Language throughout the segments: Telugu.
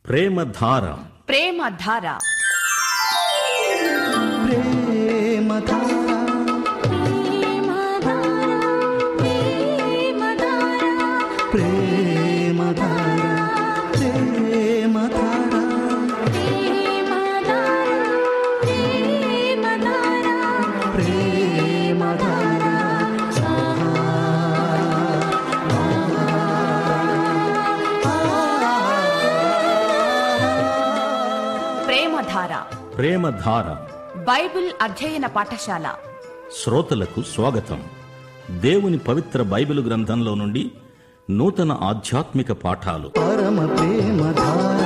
ప్రేమధార. ప్రేమధార. ప్రేమధార బైబిల్ అధ్యయన పాఠశాల శ్రోతలకు స్వాగతం. దేవుని పవిత్ర బైబిలు గ్రంథంలో నుండి నూతన ఆధ్యాత్మిక పాఠాలు. పరమ ప్రేమధార,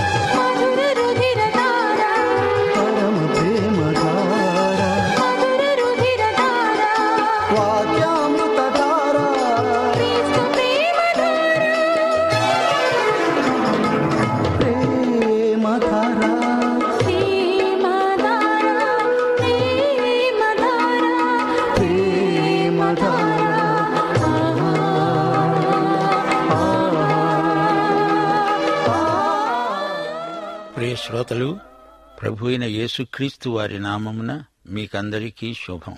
పరమ ప్రేమధార, వాక్యామృతధార, ప్రేమధార. ప్రియ శ్రోతలు, ప్రభు అయిన యేసుక్రీస్తు వారి నామమున మీకందరికీ శుభం.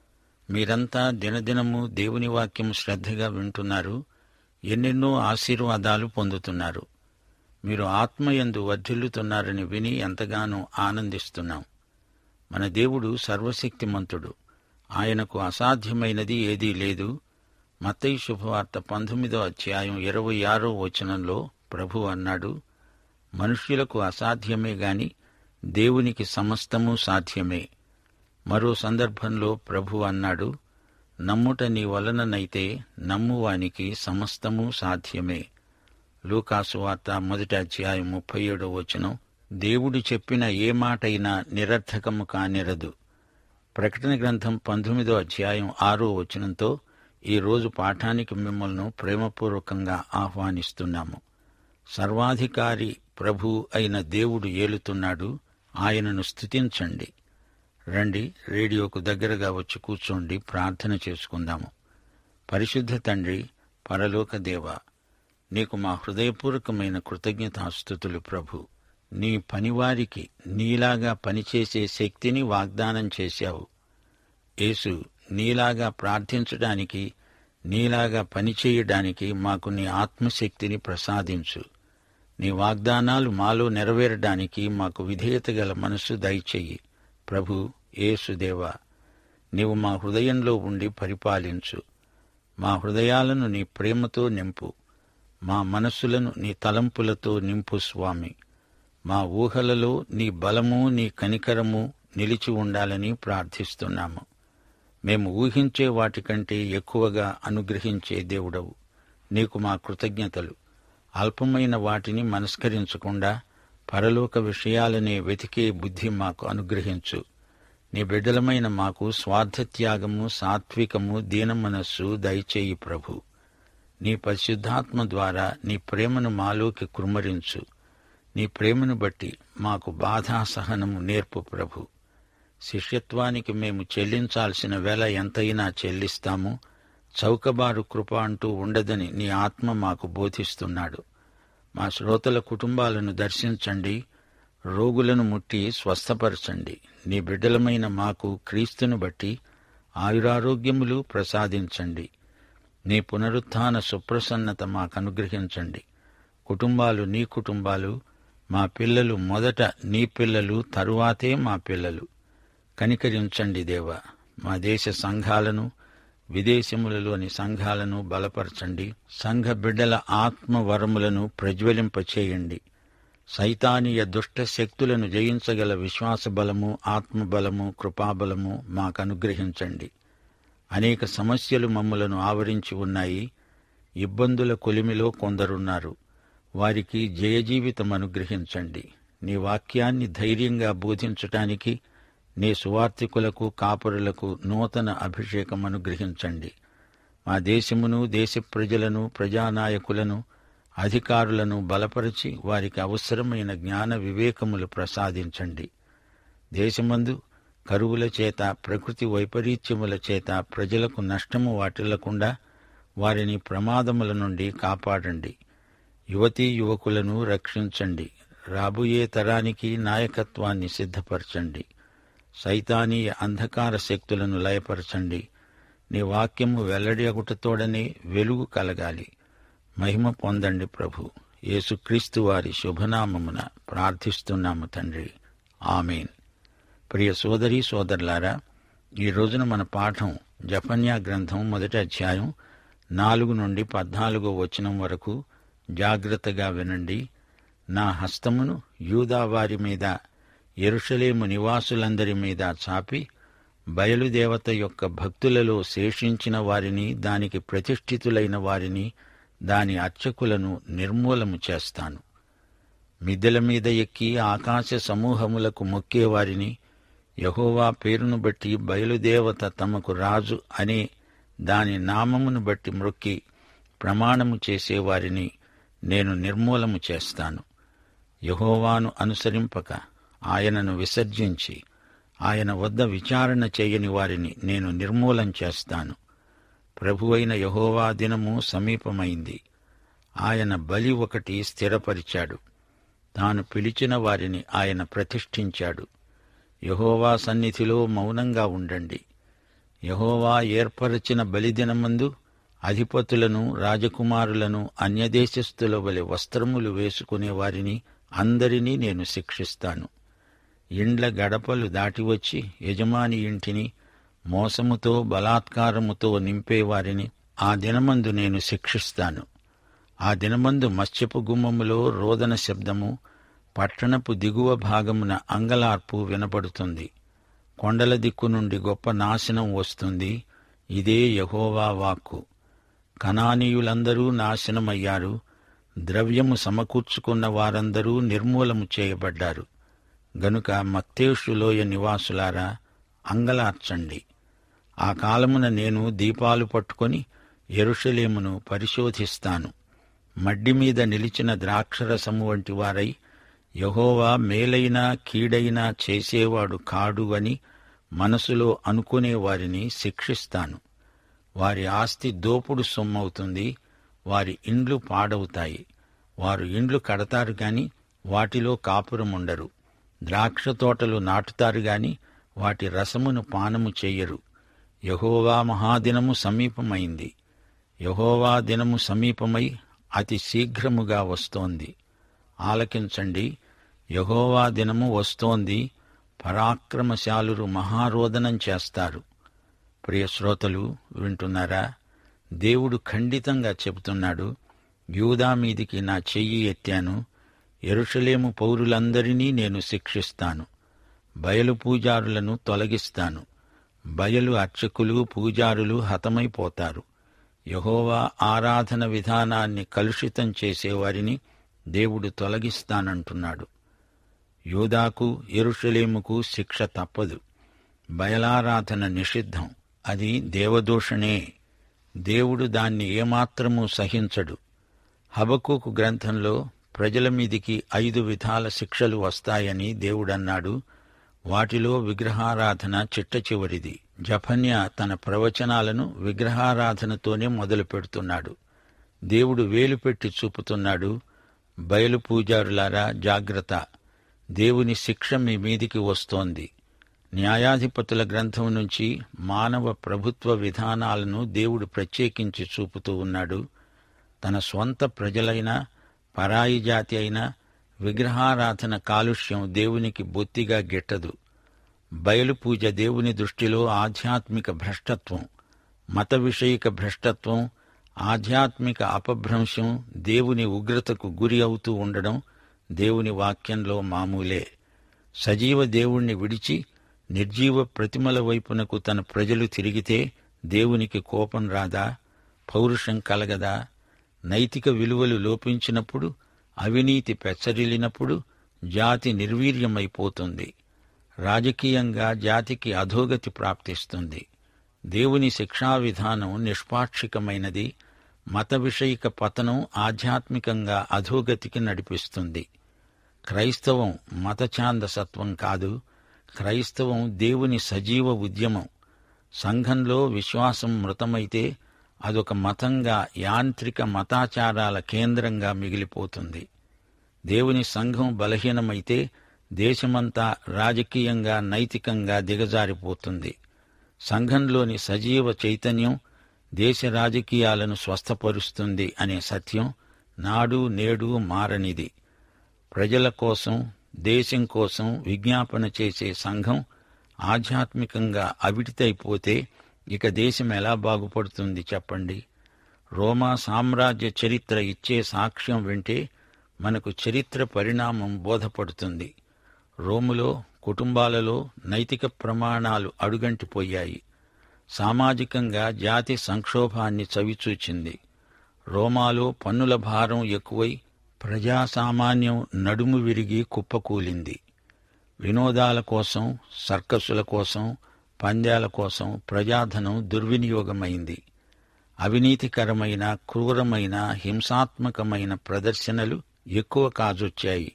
మీరంతా దినదినము దేవుని వాక్యం శ్రద్ధగా వింటున్నారు, ఎన్నెన్నో ఆశీర్వాదాలు పొందుతున్నారు. మీరు ఆత్మయందు వర్ధిల్లుతున్నారని విని ఎంతగానో ఆనందిస్తున్నాం. మన దేవుడు సర్వశక్తిమంతుడు, ఆయనకు అసాధ్యమైనది ఏదీ లేదు. మత్తయి శుభవార్త 19వ అధ్యాయం 26వ వచనంలో ప్రభు అన్నాడు, మనుష్యులకు అసాధ్యమే గాని దేవునికి సమస్తము సాధ్యమే. మరో సందర్భంలో ప్రభు అన్నాడు, నమ్ముట నీ వలననైతే నమ్మువానికి సమస్తము సాధ్యమే. లూకాసు వార్త 1వ అధ్యాయం 37వ వచనం, దేవుడు చెప్పిన ఏ మాటైనా నిరర్థకము కానిరదు. ప్రకటన గ్రంథం 19వ అధ్యాయం 6వ వచనంతో ఈరోజు పాఠానికి మిమ్మల్ని ప్రేమపూర్వకంగా ఆహ్వానిస్తున్నాము. సర్వాధికారి ప్రభు అయిన దేవుడు ఏలుతున్నాడు, ఆయనను స్తుతించండి. రండి, రేడియోకు దగ్గరగా వచ్చి కూర్చోండి, ప్రార్థన చేసుకుందాము. పరిశుద్ధ తండ్రి, పరలోక దేవా, నీకు మా హృదయపూర్వకమైన కృతజ్ఞతాస్తుతులు ప్రభు. నీ పనివారికి నీలాగా పనిచేసే శక్తిని వాగ్దానం చేశావు. యేసు, నీలాగా ప్రార్థించడానికి, నీలాగా పనిచేయడానికి మాకు నీ ఆత్మశక్తిని ప్రసాదించు. నీ వాగ్దానాలు మాలో నెరవేరడానికి మాకు విధేయత గల మనస్సు దయచెయ్యి. ప్రభు యేసుదేవా, నీవు మా హృదయంలో ఉండి పరిపాలించు. మా హృదయాలను నీ ప్రేమతో నింపు, మా మనస్సులను నీ తలంపులతో నింపు స్వామి. మా ఊహలలో నీ బలము, నీ కనికరము నిలిచి ఉండాలని ప్రార్థిస్తున్నాము. మేము ఊహించే వాటికంటే ఎక్కువగా అనుగ్రహించే దేవుడవు. నీకు మా కృతజ్ఞతలు. అల్పమైన వాటిని మనస్కరించకుండా పరలోక విషయాలనే వెతికే బుద్ధి మాకు అనుగ్రహించు. నీ బిడ్డలమైన మాకు స్వార్థత్యాగము, సాత్వికము, దీనమనస్సు దయచేయి ప్రభు. నీ పరిశుద్ధాత్మ ద్వారా నీ ప్రేమను మాలోకి కుమ్మరించు. నీ ప్రేమను బట్టి మాకు బాధాసహనము నేర్పు ప్రభు. శిష్యత్వానికి మేము చెల్లించాల్సిన వెల ఎంతైనా చెల్లిస్తాము. చౌకబారు కృప అంటూ ఉండదని నీ ఆత్మ మాకు బోధిస్తున్నాడు. మా శ్రోతల కుటుంబాలను దర్శించండి, రోగులను ముట్టి స్వస్థపరచండి. నీ బిడ్డలమైన మాకు క్రీస్తును బట్టి ఆయురారోగ్యములు ప్రసాదించండి. నీ పునరుత్థాన సుప్రసన్నత మాకు అనుగ్రహించండి. కుటుంబాలు నీ కుటుంబాలు, మా పిల్లలు మొదట నీ పిల్లలు, తరువాతే మా పిల్లలు. కనికరించండి దేవా. మా దేశ సంఘాలను, విదేశములలోని సంఘాలను బలపరచండి. సంఘ బిడ్డల ఆత్మవరములను ప్రజ్వలింపచేయండి. సైతానీయ దుష్ట శక్తులను జయించగల విశ్వాస బలము, ఆత్మబలము, కృపాబలము మాకు అనుగ్రహించండి. అనేక సమస్యలు మమ్ములను ఆవరించి ఉన్నాయి. ఇబ్బందుల కొలిమిలో కొందరున్నారు. వారికి జయజీవితం అనుగ్రహించండి. నీ వాక్యాన్ని ధైర్యంగా బోధించటానికి నీ సువార్తికులకు, కాపురులకు నూతన అభిషేకం అనుగ్రహించండి. మా దేశమును, దేశ ప్రజలను, ప్రజానాయకులను, అధికారులను బలపరిచి వారికి అవసరమైన జ్ఞాన వివేకములు ప్రసాదించండి. దేశమందు కరువుల చేత, ప్రకృతి వైపరీత్యముల చేత ప్రజలకు నష్టము వాటిల్లకుండా వారిని ప్రమాదముల నుండి కాపాడండి. యువతీ యువకులను రక్షించండి. రాబోయే తరానికి నాయకత్వాన్ని సిద్ధపరచండి. సైతానీయ అంధకార శక్తులను లయపరచండి. నీ వాక్యము వెల్లడి అగుటతోడనే వెలుగు కలగాలి. మహిమ పొందండి ప్రభు. యేసుక్రీస్తు వారి శుభనామమున ప్రార్థిస్తున్నాము తండ్రి, ఆమేన్. ప్రియ సోదరీ సోదరులారా, ఈ రోజున మన పాఠం జెఫన్యా గ్రంథం 1వ అధ్యాయం 4 నుండి 14వ వచనం వరకు. జాగ్రత్తగా వినండి. నా హస్తమును యూదా వారి మీద, యెరూషలేము నివాసులందరి మీద చాపి బయలుదేవత యొక్క భక్తులలో శేషించిన వారిని, దానికి ప్రతిష్ఠితులైన వారిని, దాని అర్చకులను నిర్మూలము చేస్తాను. మిద్దెల మీద ఎక్కి ఆకాశ సమూహములకు మొక్కేవారిని, యెహోవా పేరును బట్టి బయలుదేవత తమకు రాజు అనే దాని నామమును బట్టి మ్రొక్కి ప్రమాణము చేసేవారిని నేను నిర్మూలము చేస్తాను. యెహోవాను అనుసరింపక ఆయనను విసర్జించి ఆయన వద్ద విచారణ చేయని వారిని నేను నిర్మూలం చేస్తాను. ప్రభువైన యెహోవా దినము సమీపమైంది. ఆయన బలి ఒకటి స్థిరపరిచాడు. తాను పిలిచిన వారిని ఆయన ప్రతిష్ఠించాడు. యెహోవా సన్నిధిలో మౌనంగా ఉండండి. యెహోవా ఏర్పరచిన బలిదినమందు అధిపతులను, రాజకుమారులను, అన్యదేశస్థుల వలె వస్త్రములు వేసుకునే వారిని అందరినీ నేను శిక్షిస్తాను. ఇండ్ల గడపలు దాటివచ్చి యజమాని ఇంటిని మోసముతో, బలాత్కారముతో నింపేవారిని ఆ దినమందు నేను శిక్షిస్తాను. ఆ దినమందు మత్స్యపు గుమ్మములో రోదన శబ్దము, పట్టణపు దిగువ భాగమున అంగలార్పు వినపడుతుంది. కొండల దిక్కు నుండి గొప్ప నాశనం వస్తుంది. ఇదే యెహోవా వాక్కు. కనానీయులందరూ నాశనమయ్యారు. ద్రవ్యము సమకూర్చుకున్న వారందరూ నిర్మూలము చేయబడ్డారు. గనుక మక్తేషు లోయ నివాసులారా, అంగలార్చండి. ఆ కాలమున నేను దీపాలు పట్టుకొని యెరూషలేమును పరిశోధిస్తాను. మడ్డి మీద నిలిచిన ద్రాక్షరసము వంటి వారై, యెహోవా మేలైనా కీడైనా చేసేవాడు కాడు అని మనసులో అనుకునే వారిని శిక్షిస్తాను. వారి ఆస్తి దోపుడు సొమ్మవుతుంది. వారి ఇండ్లు పాడవుతాయి. వారు ఇండ్లు కడతారు గాని వాటిలో కాపురముండరు. ద్రాక్ష తోటలు నాటుతారు గాని వాటి రసమును పానము చెయ్యరు. యెహోవా మహాదినము సమీపమైంది. యెహోవా దినము సమీపమై అతి శీఘ్రముగా వస్తోంది. ఆలకించండి, యెహోవా దినము వస్తోంది. పరాక్రమశాలురు మహారోదనం చేస్తారు. ప్రియ శ్రోతలు వింటున్నారా? దేవుడు ఖండితంగా చెబుతున్నాడు, యూదా మీదికి నా చెయ్యి ఎత్తాను. యెరూషలేము పౌరులందరినీ నేను శిక్షిస్తాను. బయలు పూజారులను తొలగిస్తాను. బయలు అర్చకులు, పూజారులు హతమైపోతారు. యెహోవా ఆరాధన విధానాన్ని కలుషితం చేసేవారిని దేవుడు తొలగిస్తానంటున్నాడు. యూదాకు, యెరూషలేముకు శిక్ష తప్పదు. బయలారాధన నిషిద్ధం. అది దేవదూషణే. దేవుడు దాన్ని ఏమాత్రమూ సహించడు. హబక్కూకు గ్రంథంలో ప్రజల మీదికి 5 విధాల శిక్షలు వస్తాయని దేవుడన్నాడు. వాటిలో విగ్రహారాధన చిట్ట చివరిది. జెఫన్యా తన ప్రవచనాలను విగ్రహారాధనతోనే మొదలు పెడుతున్నాడు. దేవుడు వేలు పెట్టి చూపుతున్నాడు, బయలు పూజారులారా జాగ్రత్త, దేవుని శిక్ష మీ మీదికి వస్తోంది. న్యాయాధిపతుల గ్రంథం నుంచి మానవ ప్రభుత్వ విధానాలను దేవుడు ప్రత్యేకించి చూపుతూ ఉన్నాడు. తన స్వంత ప్రజలైన, పరాయి జాతి అయిన విగ్రహారాధన కాలుష్యం దేవునికి బొత్తిగా గిట్టదు. బయలు పూజ దేవుని దృష్టిలో ఆధ్యాత్మిక భ్రష్టత్వం. మత విషయిక భ్రష్టత్వం, ఆధ్యాత్మిక అపభ్రంశం, దేవుని ఉగ్రతకు గురి అవుతూ ఉండడం దేవుని వాక్యంలో మామూలే. సజీవ దేవుణ్ణి విడిచి నిర్జీవ ప్రతిమల వైపునకు తన ప్రజలు తిరిగితే దేవునికి కోపం రాదా? పౌరుషం కలగదా? నైతిక విలువలు లోపించినప్పుడు, అవినీతి పెచ్చరిల్లినప్పుడు జాతి నిర్వీర్యమైపోతుంది. రాజకీయంగా జాతికి అధోగతి ప్రాప్తిస్తుంది. దేవుని శిక్షా విధానం నిష్పాక్షికమైనది. మత విషయిక పతనం ఆధ్యాత్మికంగా అధోగతికి నడిపిస్తుంది. క్రైస్తవం మతఛాందసత్వం కాదు. క్రైస్తవం దేవుని సజీవ ఉద్యమం. సంఘంలో విశ్వాసం మృతమైతే అదొక మతంగా, యాంత్రిక మతాచారాల కేంద్రంగా మిగిలిపోతుంది. దేవుని సంఘం బలహీనమైతే దేశమంతా రాజకీయంగా నైతికంగా దిగజారిపోతుంది. సంఘంలోని సజీవ చైతన్యం దేశ రాజకీయాలను స్వస్థపరుస్తుంది అనే సత్యం నాడు నేడు మారనిది. ప్రజల కోసం, దేశం కోసం విజ్ఞాపన చేసే సంఘం ఆధ్యాత్మికంగా అవిటితైపోతే ఇక దేశం ఎలా బాగుపడుతుంది చెప్పండి? రోమా సామ్రాజ్య చరిత్ర ఇచ్చే సాక్ష్యం వింటే మనకు చరిత్ర పరిణామం బోధపడుతుంది. రోములో కుటుంబాలలో నైతిక ప్రమాణాలు అడుగంటిపోయాయి. సామాజికంగా జాతి సంక్షోభాన్ని చవిచూచింది. రోమాలో పన్నుల భారం ఎక్కువై ప్రజాసామాన్యం నడుము విరిగి కుప్పకూలింది. వినోదాల కోసం, సర్కసుల కోసం, పందేల కోసం ప్రజాధనం దుర్వినియోగమైంది. అవినీతికరమైన, క్రూరమైన, హింసాత్మకమైన ప్రదర్శనలు ఎక్కువ కాజొచ్చాయి.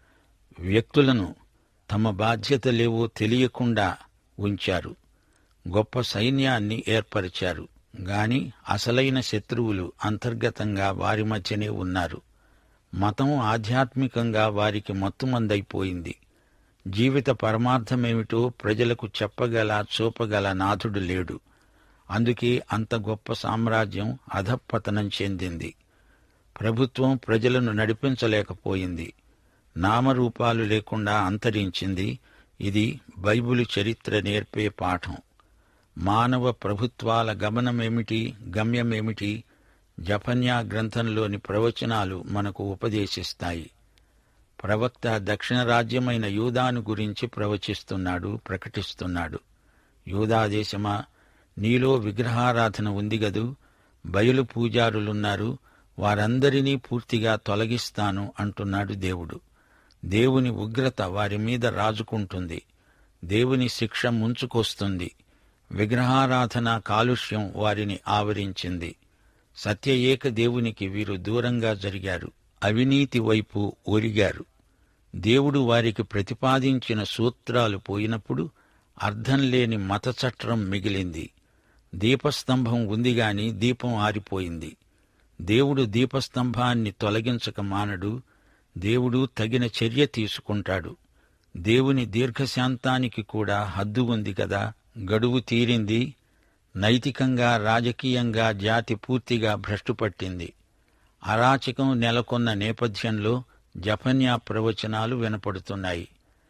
వ్యక్తులను తమ బాధ్యతలేవో తెలియకుండా ఉంచారు. గొప్ప సైన్యాన్ని ఏర్పరిచారు. గాని అసలైన శత్రువులు అంతర్గతంగా వారి మధ్యనే ఉన్నారు. మతం ఆధ్యాత్మికంగా వారికి మత్తుమందైపోయింది. జీవిత పరమార్థమేమిటో ప్రజలకు చెప్పగల, చూపగల నాథుడు లేడు. అందుకే అంత గొప్ప సామ్రాజ్యం అధఃపతనం చెందింది. ప్రభుత్వం ప్రజలను నడిపించలేకపోయింది. నామరూపాలు లేకుండా అంతరించింది. ఇది బైబిలు చరిత్ర నేర్పే పాఠం. మానవ ప్రభుత్వాల గమనమేమిటి, గమ్యమేమిటి? జఫన్యా గ్రంథంలోని ప్రవచనాలు మనకు ఉపదేశిస్తాయి. ప్రవక్త దక్షిణ రాజ్యమైన యూదాను గురించి ప్రవచిస్తున్నాడు, ప్రకటిస్తున్నాడు. యూదా దేశమా, నీలో విగ్రహారాధన ఉంది గదూ, బయలు పూజారులున్నారు, వారందరినీ పూర్తిగా తొలగిస్తాను అంటున్నాడు దేవుడు. దేవుని ఉగ్రత వారి మీద రాజుకుంటుంది. దేవుని శిక్ష ముంచుకొస్తుంది. విగ్రహారాధన కాలుష్యం వారిని ఆవరించింది. సత్య ఏక దేవునికి వీరు దూరంగా జరిగారు. అవినీతి వైపు ఒరిగారు. దేవుడు వారికి ప్రతిపాదించిన సూత్రాలు పోయినప్పుడు అర్థం లేని మత చట్రం మిగిలింది. దీపస్తంభం ఉందిగాని దీపం ఆరిపోయింది. దేవుడు దీపస్తంభాన్ని తొలగించక మానడు. దేవుడు తగిన చర్య తీసుకుంటాడు. దేవుని దీర్ఘశాంతానికి కూడా హద్దు ఉంది కదా. గడువు తీరింది. నైతికంగా, రాజకీయంగా జాతి పూర్తిగా భ్రష్టుపట్టింది. అరాచకం నెలకొన్న నేపథ్యంలో జఫన్యా ప్రవచనాలు వినపడుతున్నాయి.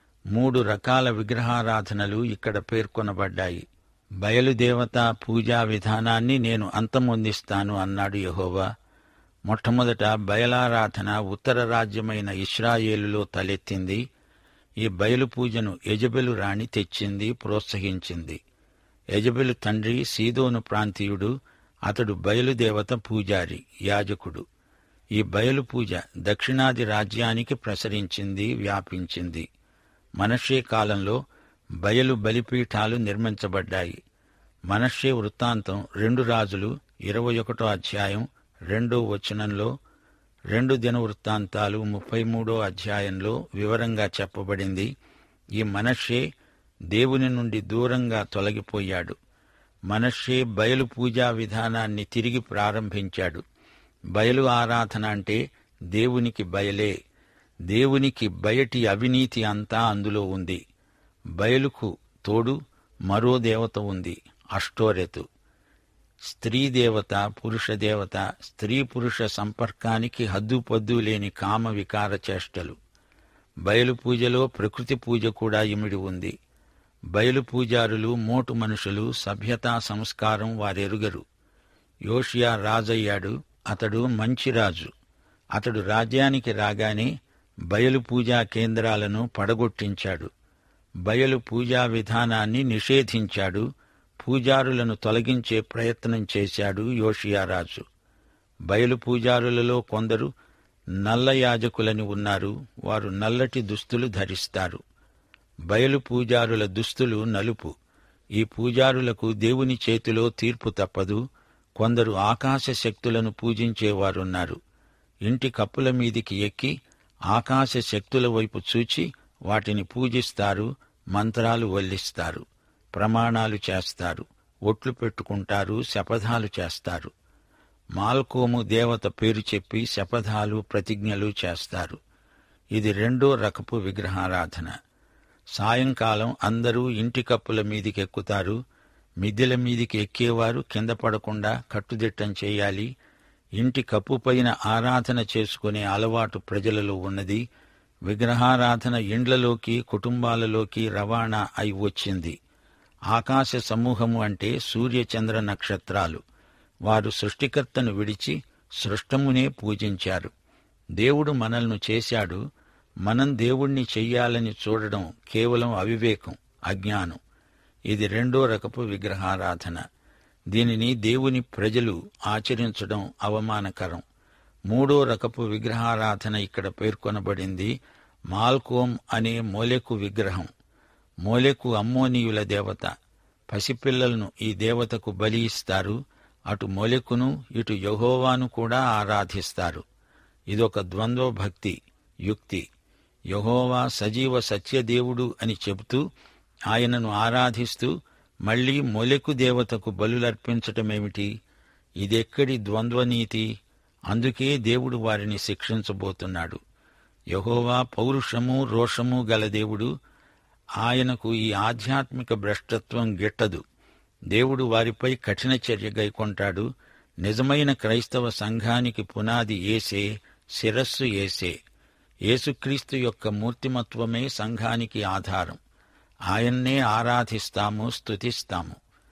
3 రకాల విగ్రహారాధనలు ఇక్కడ పేర్కొనబడ్డాయి. బయలుదేవత పూజా విధానాన్ని నేను అంతమొందిస్తాను అన్నాడు యెహోవా. మొట్టమొదట బయలారాధన ఉత్తర రాజ్యమైన ఇశ్రాయేలులో తలెత్తింది. ఈ బయలు పూజను యెజెబెలు రాణి తెచ్చింది, ప్రోత్సహించింది. యెజెబెలు తండ్రి సీదోను ప్రాంతీయుడు. అతడు బయలుదేవత పూజారి, యాజకుడు. ఈ బయలు పూజ దక్షిణాది రాజ్యానికి ప్రసరించింది, వ్యాపించింది. మనష్షే కాలంలో బయలు బలిపీఠాలు నిర్మించబడ్డాయి. మనష్షే వృత్తాంతం 2 రాజులు 21 అధ్యాయం 2వ వచనంలో, 2 దినవృత్తాంతాలు 33వ అధ్యాయంలో వివరంగా చెప్పబడింది. ఈ మనష్షే దేవుని నుండి దూరంగా తొలగిపోయాడు. మనష్షే బయలు పూజా విధానాన్ని తిరిగి ప్రారంభించాడు. బయలు ఆరాధన అంటే దేవునికి బయలే. దేవునికి బయటి అవినీతి అంతా అందులో ఉంది. బయలుకు తోడు మరో దేవత ఉంది, అష్టోరెతు. స్త్రీ దేవత, పురుష దేవత, స్త్రీ పురుష సంపర్కానికి హద్దుపద్దు లేని కామ వికార చేష్టలు. బయలు పూజలో ప్రకృతి పూజ కూడా ఇమిడి ఉంది. బయలు పూజారులు మోటు మనుషులు, సభ్యతా సంస్కారం వారెరుగరు. యోషియా రాజయ్యాడు. అతడు మంచి రాజు. అతడు రాజ్యానికి రాగానే బయలు పూజా కేంద్రాలను పడగొట్టించాడు. బయలు పూజా విధానాన్ని నిషేధించాడు. పూజారులను తొలగించే ప్రయత్నం చేశాడు యోషియారాజు. బయలు పూజారులలో కొందరు నల్ల యాజకులని ఉన్నారు. వారు నల్లటి దుస్తులు ధరిస్తారు. బయలు పూజారుల దుస్తులు నలుపు. ఈ పూజారులకు దేవుని చేతిలో తీర్పు తప్పదు. కొందరు ఆకాశ శక్తులను పూజించేవారున్నారు. ఇంటి కప్పుల మీదికి ఎక్కి ఆకాశ శక్తుల వైపు చూచి వాటిని పూజిస్తారు, మంత్రాలు వల్లిస్తారు, ప్రమాణాలు చేస్తారు, ఒట్లు పెట్టుకుంటారు, శపథాలు చేస్తారు. మాల్కోము దేవత పేరు చెప్పి శపథాలు, ప్రతిజ్ఞలు చేస్తారు. ఇది రెండో రకపు విగ్రహారాధన. సాయంకాలం అందరూ ఇంటి కప్పుల మీదికెక్కుతారు. మిద్దెల మీదికి ఎక్కేవారు కింద పడకుండా కట్టుదిట్టం చేయాలి. ఇంటి కప్పుపైన ఆరాధన చేసుకునే అలవాటు ప్రజలలో ఉన్నది. విగ్రహారాధన ఇండ్లలోకి, కుటుంబాలలోకి రవాణా అయి వచ్చింది. ఆకాశ సమూహము అంటే సూర్యచంద్ర నక్షత్రాలు. వారు సృష్టికర్తను విడిచి సృష్టమునే పూజించారు. దేవుడు మనల్ని చేశాడు, మనం దేవుణ్ణి చెయ్యాలని చూడడం కేవలం అవివేకం, అజ్ఞానం. ఇది రెండో రకపు విగ్రహారాధన. దీనిని దేవుని ప్రజలు ఆచరించడం అవమానకరం. మూడో రకపు విగ్రహారాధన ఇక్కడ పేర్కొనబడింది. మాల్కోం అనే మోలెకు విగ్రహం. మోలెకు అమ్మోనీయుల దేవత. పసిపిల్లలను ఈ దేవతకు బలి ఇస్తారు. అటు మోలెకును ఇటు యెహోవాను కూడా ఆరాధిస్తారు. ఇదొక ద్వంద్వ భక్తి యుక్తి. యెహోవా సజీవ సత్యదేవుడు అని చెబుతూ ఆయనను ఆరాధిస్తూ మళ్లీ మొలెకు దేవతకు బలులర్పించటమేమిటి? ఇదెక్కడి ద్వంద్వనీతి? అందుకే దేవుడు వారిని శిక్షించబోతున్నాడు. యెహోవా పౌరుషము రోషము గల దేవుడు. ఆయనకు ఈ ఆధ్యాత్మిక భ్రష్టత్వం గిట్టదు. దేవుడు వారిపై కఠిన చర్య గైకొంటాడు. నిజమైన క్రైస్తవ సంఘానికి పునాది యేసే, శిరస్సు యేసే. యేసుక్రీస్తు యొక్క మూర్తిమత్వమే సంఘానికి ఆధారం. ఆయన్నే ఆరాధిస్తాము, స్తుతిస్తాము.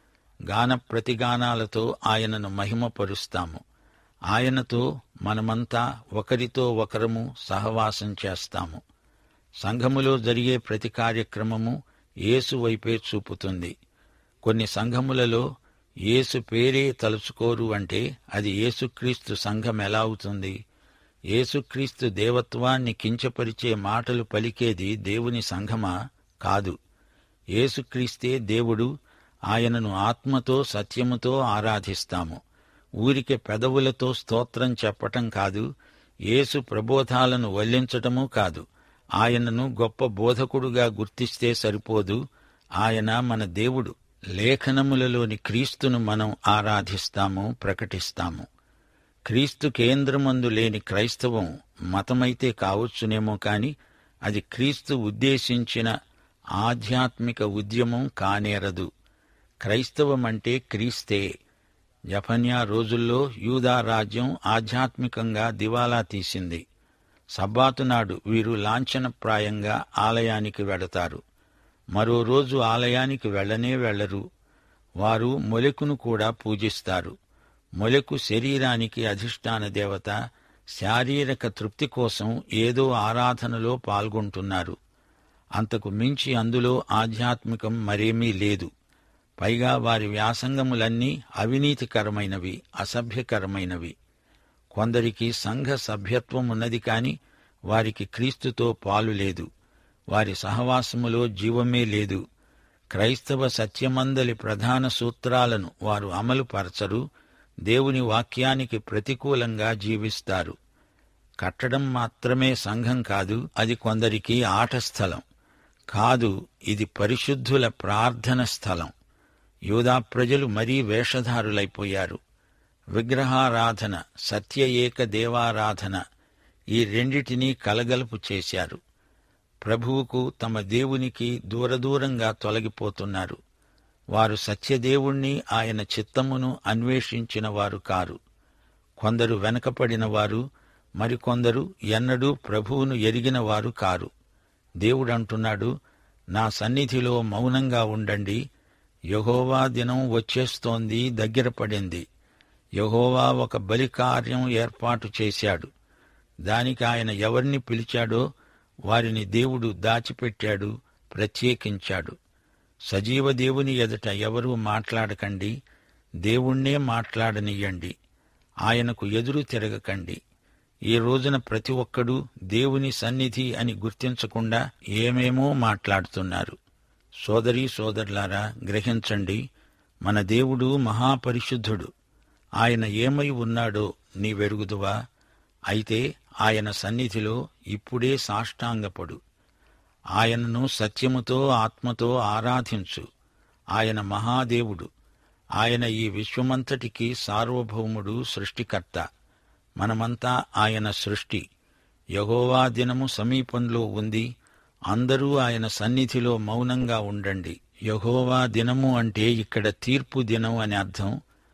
గాన ప్రతిగానాలతో ఆయనను మహిమపరుస్తాము. ఆయనతో మనమంతా ఒకరితో ఒకరము సహవాసం చేస్తాము. సంఘములో జరిగే ప్రతి కార్యక్రమము యేసు వైపే చూపుతుంది. కొన్ని సంఘములలో యేసు పేరే తలుచుకోరు అంటే అది యేసుక్రీస్తు సంఘం ఎలా అవుతుంది? యేసుక్రీస్తు దేవత్వాన్ని కించపరిచే మాటలు పలికేది దేవుని సంఘమా? కాదు. యేసుక్రీస్తే దేవుడు. ఆయనను ఆత్మతో సత్యముతో ఆరాధిస్తాము. ఊరికే పెదవులతో స్తోత్రం చెప్పటం కాదు. యేసు ప్రబోధాలను వల్లించటమూ కాదు. ఆయనను గొప్ప బోధకుడుగా గుర్తిస్తే సరిపోదు. ఆయన మన దేవుడు. లేఖనములలోని క్రీస్తును మనం ఆరాధిస్తాము, ప్రకటిస్తాము. క్రీస్తు కేంద్రమందు లేని క్రైస్తవం మతమైతే కావచ్చునేమో కాని అది క్రీస్తు ఉద్దేశించిన ఆధ్యాత్మిక ఉద్యమం కానేరదు. క్రైస్తవమంటే క్రీస్తే. యెఫన్యా రోజుల్లో యూదా రాజ్యం ఆధ్యాత్మికంగా దివాలా తీసింది. సబ్బాతునాడు వీరు లాంఛనప్రాయంగా ఆలయానికి వెడతారు. మరో రోజు ఆలయానికి వెళ్లనే వెళ్లరు. వారు మొలెకును కూడా పూజిస్తారు. మొలెకు శరీరానికి అధిష్టాన దేవత. శారీరక తృప్తి కోసం ఏదో ఆరాధనలో పాల్గొంటున్నారు. అంతకు మించి అందులో ఆధ్యాత్మికం మరేమీ లేదు. పైగా వారి వ్యాసంగములన్నీ అవినీతికరమైనవి, అసభ్యకరమైనవి. కొందరికి సంఘ సభ్యత్వం ఉన్నది కాని వారికి క్రీస్తుతో పాలు లేదు. వారి సహవాసములో జీవమే లేదు. క్రైస్తవ సత్యమందలి ప్రధాన సూత్రాలను వారు అమలుపరచరు. దేవుని వాక్యానికి ప్రతికూలంగా జీవిస్తారు. కట్టడం మాత్రమే సంఘం కాదు, అది కొందరికి ఆట స్థలం కాదు, ఇది పరిశుద్ధుల ప్రార్థన స్థలం. యూదా ప్రజలు మరీ వేషధారులైపోయారు. విగ్రహారాధన, సత్య ఏక దేవారాధన, ఈ రెండిటినీ కలగలుపు చేశారు. ప్రభువుకు, తమ దేవునికి దూరదూరంగా తొలగిపోతున్నారు. వారు సత్యదేవుణ్ణి, ఆయన చిత్తమును అన్వేషించిన వారు కారు. కొందరు వెనకపడినవారు, మరికొందరు ఎన్నడూ ప్రభువును ఎరిగిన వారు కారు. దేవుడంటున్నాడు, నా సన్నిధిలో మౌనంగా ఉండండి. యెహోవా దినం వచ్చేస్తోంది, దగ్గర పడింది. యెహోవా ఒక బలికార్యం ఏర్పాటు చేశాడు. దానికి ఆయన ఎవరిని పిలిచాడో వారిని దేవుడు దాచిపెట్టాడు, ప్రత్యేకించాడు. సజీవ దేవుని ఎదుట ఎవరూ మాట్లాడకండి, దేవుణ్ణే మాట్లాడనియ్యండి. ఆయనకు ఎదురు తిరగకండి. ఈ రోజున ప్రతి ఒక్కడూ దేవుని సన్నిధి అని గుర్తించకుండా ఏమేమో మాట్లాడుతున్నారు. సోదరీ సోదరులారా, గ్రహించండి, మన దేవుడు మహాపరిశుద్ధుడు. ఆయన ఏమై ఉన్నాడో నీవెరుగుదువా? అయితే ఆయన సన్నిధిలో ఇప్పుడే సాష్టాంగపడు. ఆయనను సత్యముతో ఆత్మతో ఆరాధించు. ఆయన మహాదేవుడు. ఆయన ఈ విశ్వమంతటికి సార్వభౌముడు, సృష్టికర్త. మనమంతా ఆయన సృష్టి. యెహోవా దినము సమీపంలో ఉంది. అందరూ ఆయన సన్నిధిలో మౌనంగా ఉండండి. యెహోవా దినము అంటే ఇక్కడ తీర్పు దినం అని అర్థం.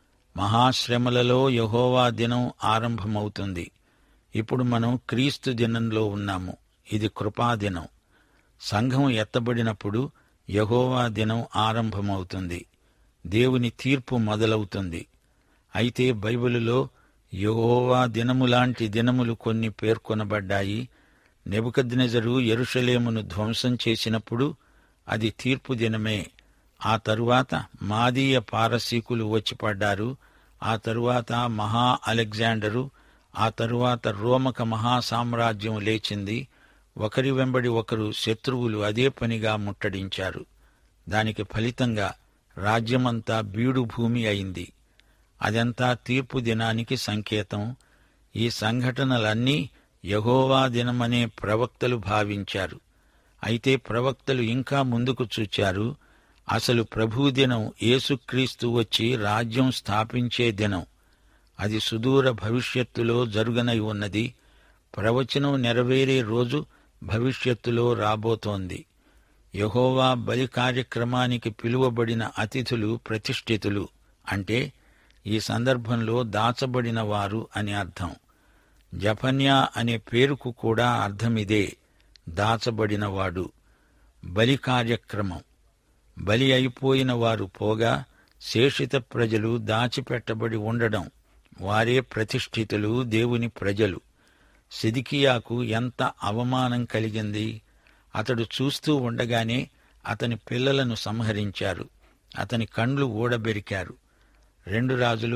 మహాశ్రమలలో యెహోవా దినం ఆరంభమవుతుంది. ఇప్పుడు మనం క్రీస్తు దినంలో ఉన్నాము. ఇది కృపాదినం. సంఘం ఎత్తబడినప్పుడు యెహోవా దినం ఆరంభమవుతుంది. దేవుని తీర్పు మొదలవుతుంది. అయితే బైబిలులో యెహోవా దినములాంటి దినములు కొన్ని పేర్కొనబడ్డాయి. నెబుకద్నెజరు యెరూషలేమును ధ్వంసం చేసినప్పుడు అది తీర్పు దినమే. ఆ తరువాత మాదీయ పారసీకులు వచ్చి పడ్డారు. ఆ తరువాత మహా అలెగ్జాండరు, ఆ తరువాత రోమక మహాసామ్రాజ్యం లేచింది. ఒకరి వెంబడి ఒకరు శత్రువులు అదే పనిగా ముట్టడించారు. దానికి ఫలితంగా రాజ్యమంతా బీడు భూమి అయింది. అదంతా తీర్పు దినానికి సంకేతం. ఈ సంఘటనలన్నీ యెహోవా దినమనే ప్రవక్తలు భావించారు. అయితే ప్రవక్తలు ఇంకా ముందుకు చూచారు. అసలు ప్రభుదినం యేసుక్రీస్తు వచ్చి రాజ్యం స్థాపించే దినం. అది సుదూర భవిష్యత్తులో జరుగనై ఉన్నది. ప్రవచనం నెరవేరే రోజు భవిష్యత్తులో రాబోతోంది. యెహోవా బలి కార్యక్రమానికి పిలువబడిన అతిథులు ప్రతిష్ఠితులు అంటే ఈ సందర్భంలో దాచబడిన వారు అని అర్థం. జఫన్యా అనే పేరుకు కూడా అర్థమిదే, దాచబడినవాడు. బలి కార్యక్రమం. బలి అయిపోయిన వారు పోగా శేషిత ప్రజలు దాచిపెట్టబడి ఉండడం. వారే ప్రతిష్ఠితులు, దేవుని ప్రజలు. సిద్కియాకు ఎంత అవమానం కలిగింది. అతడు చూస్తూ ఉండగానే అతని పిల్లలను సంహరించారు. అతని కండ్లు ఊడబెరికారు. 2 రాజులు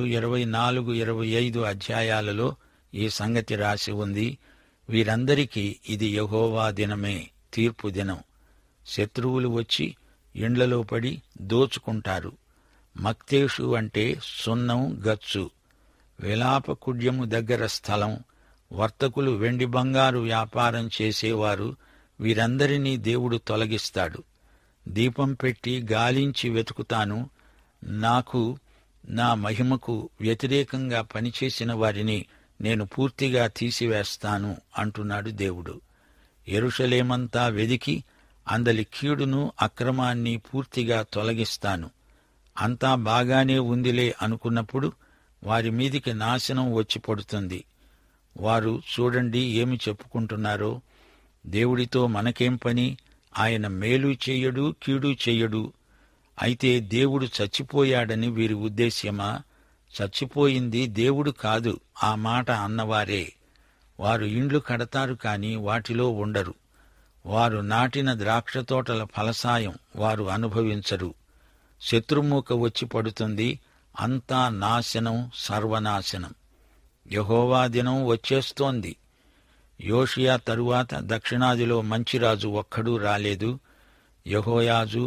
24-25 అధ్యాయాలలో ఈ సంగతి రాసి ఉంది. వీరందరికీ ఇది యెహోవా దినమే, తీర్పు దినం. శత్రువులు వచ్చి ఇండ్లలో పడి దోచుకుంటారు. మక్తేషు అంటే సున్నం, గచ్చు. విలాప కుడ్యము దగ్గర స్థలం. వర్తకులు వెండి బంగారు వ్యాపారం చేసేవారు. వీరందరినీ దేవుడు తొలగిస్తాడు. దీపం పెట్టి గాలించి వెతుకుతాను. నాకు, నా మహిమకు వ్యతిరేకంగా పనిచేసిన వారిని నేను పూర్తిగా తీసివేస్తాను అంటున్నాడు దేవుడు. యెరూషలేమంతా వెదికి అందలి కీడును, అక్రమాన్ని పూర్తిగా తొలగిస్తాను. అంతా బాగానే ఉందిలే అనుకున్నప్పుడు వారి మీదికి నాశనం వచ్చి పడుతుంది. వారు చూడండి ఏమి చెప్పుకుంటున్నారో. దేవుడితో మనకేం పని? ఆయన మేలు చెయ్యడు, కీడు చెయ్యడు. అయితే దేవుడు చచ్చిపోయాడని వీరి ఉద్దేశ్యమా? చచ్చిపోయింది దేవుడు కాదు, ఆ మాట అన్నవారే. వారు ఇండ్లు కడతారు కాని వాటిలో ఉండరు. వారు నాటిన ద్రాక్షతోటల ఫలసాయం వారు అనుభవించరు. శత్రుమూక వచ్చి పడుతుంది. అంతా నాశనం, సర్వనాశనం. యెహోవా దినం వచ్చేస్తోంది. యోషియా తరువాత దక్షిణాదిలో మంచిరాజు ఒక్కడూ రాలేదు. యెహోయాజు,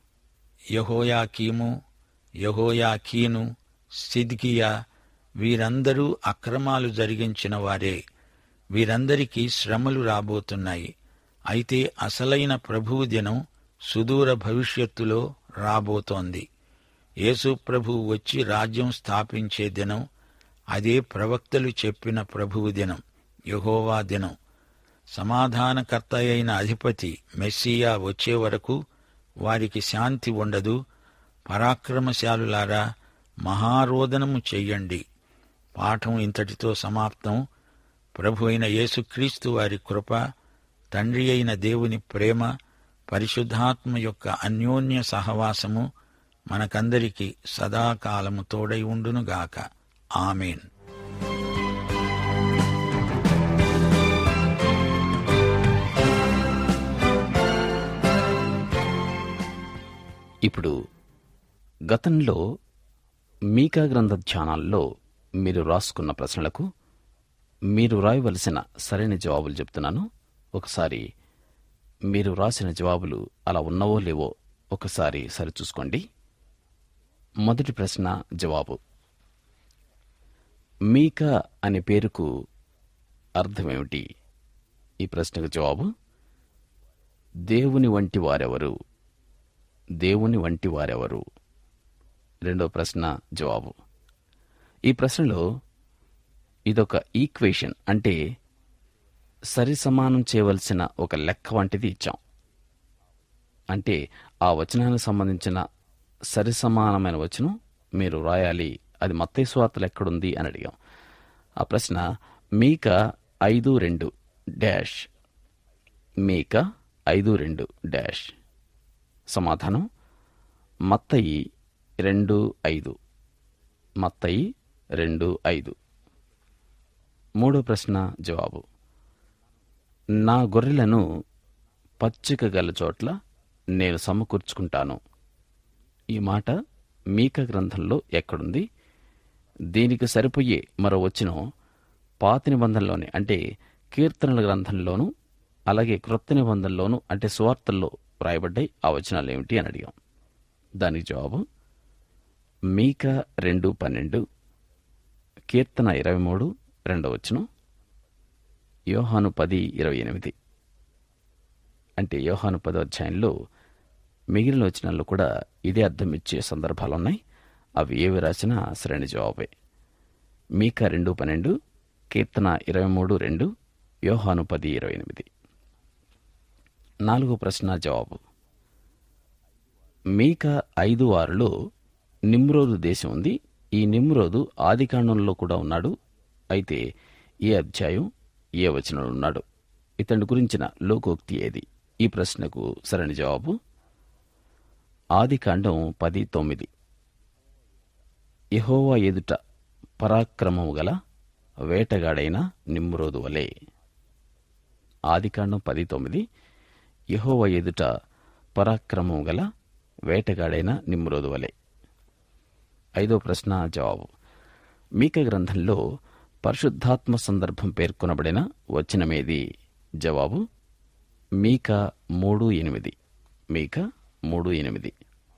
యెహోయాకీము, యెహోయాకీను, సిద్కియా వీరందరూ అక్రమాలు జరిగించిన వారే. వీరందరికీ శ్రమలు రాబోతున్నాయి. అయితే అసలైన ప్రభువు దినం సుదూర భవిష్యత్తులో రాబోతోంది. యేసు ప్రభువు వచ్చి రాజ్యం స్థాపించే దినం. అదే ప్రవక్తలు చెప్పిన ప్రభువు దినం, యెహోవా దినం. సమాధానకర్త అయిన అధిపతి మెస్సియా వచ్చే వరకు వారికి శాంతి ఉండదు. పరాక్రమశాలులారా, మహారోదనము చెయ్యండి. పాఠం ఇంతటితో సమాప్తం. ప్రభు అయిన యేసుక్రీస్తు వారి కృప, తండ్రి అయిన దేవుని ప్రేమ, పరిశుద్ధాత్మ యొక్క అన్యోన్య సహవాసము మనకందరికీ సదాకాలము తోడై ఉండునుగాక. ఆమేన్. ఇప్పుడు గతంలో మీకా గ్రంథ ధ్యానాల్లో మీరు రాసుకున్న ప్రశ్నలకు మీరు రాయవలసిన సరైన జవాబులు చెప్తున్నాను. ఒకసారి మీరు రాసిన జవాబులు అలా ఉన్నవో లేవో ఒకసారి సరిచూసుకోండి. మొదటి ప్రశ్న జవాబు: మీకా అనే పేరుకు అర్థమేమిటి? ఈ ప్రశ్నకు జవాబు: దేవుని వంటి వారెవరు? దేవుని వంటి వారెవరు? రెండో ప్రశ్న జవాబు: ఈ ప్రశ్నలో ఇదొక ఈక్వేషన్, అంటే సరి సమానం చేయవలసిన ఒక లెక్క వంటిది ఇచ్చాం. అంటే ఆ వచనానికి సంబంధించిన సరి సమానమైన వచనం మీరు రాయాలి. అది మత్తయి సువార్తలో ఎక్కడుంది అని అడిగాం. ఆ ప్రశ్న మీకా 5:2 మీకా 5:2 సమాధానం మత్తయి 2:5. మత్తయి 2:5. మూడో ప్రశ్న జవాబు నా గొర్రెలను పచ్చిక గల చోట్ల నేను సమకూర్చుకుంటాను. ఈ మాట మీకా గ్రంథంలో ఎక్కడుంది? దీనికి సరిపోయే మరో వచనం పాత నిబంధనలోనే అంటే కీర్తనల గ్రంథంలోనూ అలాగే క్రొత్త నిబంధనలోనూ అంటే సువార్తల్లో వ్రాయబడ్డాయి. ఆ వచనాలు ఏమిటి అని అడిగాం. దానికి జవాబు మీకా 2:12, కీర్తన 23:2, యోహాను 10:28. అంటే యోహాను 10వ అధ్యాయంలో మిగిలిన వచనాల్లో కూడా ఇదే అర్థం ఇచ్చే సందర్భాలున్నాయి. అవి ఏవి రాసినా సరైన జవాబే. మీకా 2:12, కీర్తన 23:2, యోహాను 10:28. నాలుగో ప్రశ్న జవాబు మీకా 5:6లో నిమ్రోదు దేశం ఉంది. ఈ నిమ్రోదు ఆదికాండంలో కూడా ఉన్నాడు. అయితే ఏ అధ్యాయం ఏ వచనంలో ఉన్నాడు? ఇతని గురించిన లోకోక్తి ఏది? ఈ ప్రశ్నకు సరైన జవాబు ఆదికాండం 10:9. యెహోవా ఎదుట పరాక్రమము గల వేటగాడైన నిమ్రోదు వలె. ఆదికాండం 10:9 యెహోవా ఎదుట పరాక్రమము గల వేటగాడైన నిమ్రోదు వలె. ఐదో ప్రశ్న జవాబు మీకా గ్రంథంలో పరిశుద్ధాత్మ సందర్భం పేర్కొనబడిన వచనమేది? జవాబు మీకా 3:8. మీకా 3:8.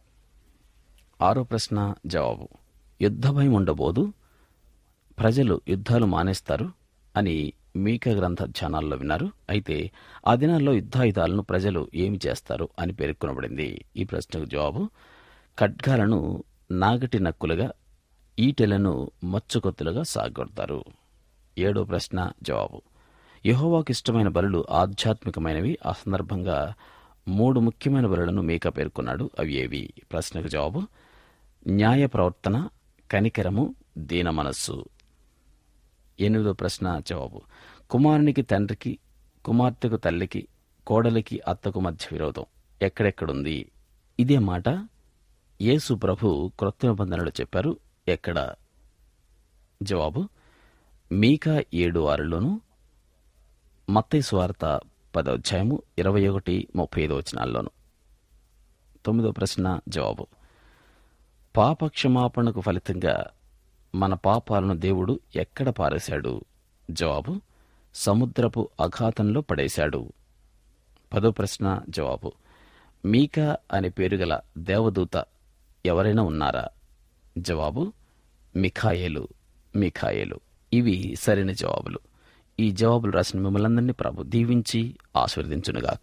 ఆరో ప్రశ్న జవాబు యుద్ధ భయం ఉండబోదు, ప్రజలు యుద్ధాలు మానేస్తారు అని మీకా గ్రంథ ధ్యానాల్లో విన్నారు. అయితే ఆ దినాల్లో యుద్ధాయుధాలను ప్రజలు ఏమి చేస్తారు అని పేర్కొనబడింది. ఈ ప్రశ్నకు జవాబు ఖడ్గాలను నాగటి నక్కులుగా, ఈటెలను మచ్చుకొత్తులుగా సాగొడతారు. ఏడో ప్రశ్న జవాబు యెహోవాకు ఇష్టమైన బలులు ఆధ్యాత్మికమైనవి. ఆ సందర్భంగా 3 ముఖ్యమైన బలులను మీకా పేర్కొన్నాడు. అవి ఏవి? ప్రశ్నకు జవాబు న్యాయ ప్రవర్తన, కనికరము, దీన మనస్సు. ఎనిమిదో ప్రశ్న జవాబు కుమారునికి తండ్రికి, కుమార్తెకు తల్లికి, కోడలికి అత్తకు మధ్య విరోధం ఎక్కడెక్కడుంది? ఇదే మాట యేసు ప్రభు క్రొత్త నిబంధనలు చెప్పారు. ఎక్కడ? జవాబు మీకా 7:6లోను, మత్తయి సువార్త 10వ అధ్యాయము 21-35 వచనాల్లోను. తొమ్మిదో ప్రశ్న జవాబు పాపక్షమాపణకు ఫలితంగా మన పాపాలను దేవుడు ఎక్కడ పారేశాడు? జవాబు సముద్రపు అఘాతంలో పడేశాడు. 10వ ప్రశ్న జవాబు మీకా అనే పేరుగల దేవదూత ఎవరైనా ఉన్నారా? జవాబు మిఖాయేలు. మిఖాయేలు. ఇవి సరైన జవాబులు. ఈ జవాబులు రాసిన మిమ్మల్ని ప్రభు దీవించి ఆశీర్వదించునుగాక.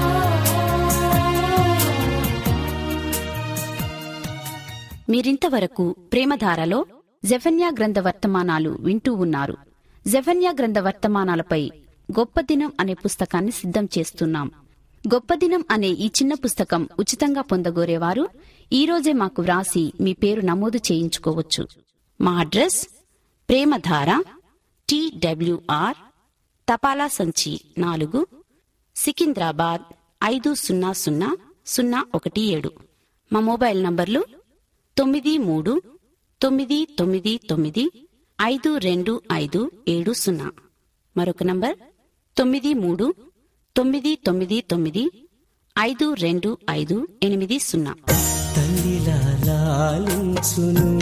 మీరింతవరకు ప్రేమధారలో జెఫన్యా గ్రంథ వర్తమానాలు వింటూ ఉన్నారు. జెఫన్యా గ్రంథ వర్తమానాలపై గొప్ప దినం అనే పుస్తకాన్ని సిద్ధం చేస్తున్నాం. గొప్ప దినం అనే ఈ చిన్న పుస్తకం ఉచితంగా పొందగోరేవారు ఈ రోజే మాకు వ్రాసి మీ పేరు నమోదు చేయించుకోవచ్చు. మా అడ్రస్ ప్రేమధార, TWR, తపాలా సంచి 4, సికింద్రాబాద్ 500017. మా మొబైల్ నంబర్లు 93-999-52570. మరొక నంబర్ 93-999-52580. తల్లిలా లాలించును